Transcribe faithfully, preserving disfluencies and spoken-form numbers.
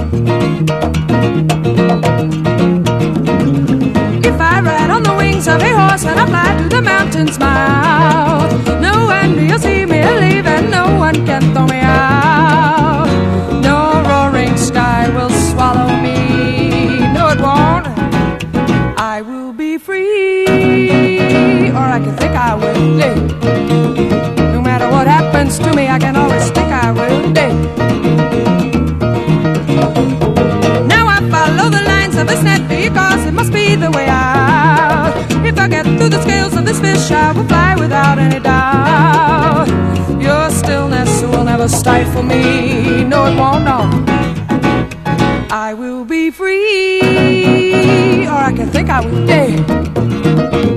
If I ride on the wings of a horse and I fly to the mountain's mouth, no one will see me leave and no one can throw me out. No roaring sky will swallow me, no it won't. I will be free, or I can think I will. Hey. No matter what happens to me, I can always think I will. Hey. Now I follow the lines of this net because it must be the way out. If I get through the scales of this fish, I will fly without any doubt. Your stillness will never stifle me, no it won't, no. I will be free, or I can think I will. Hey.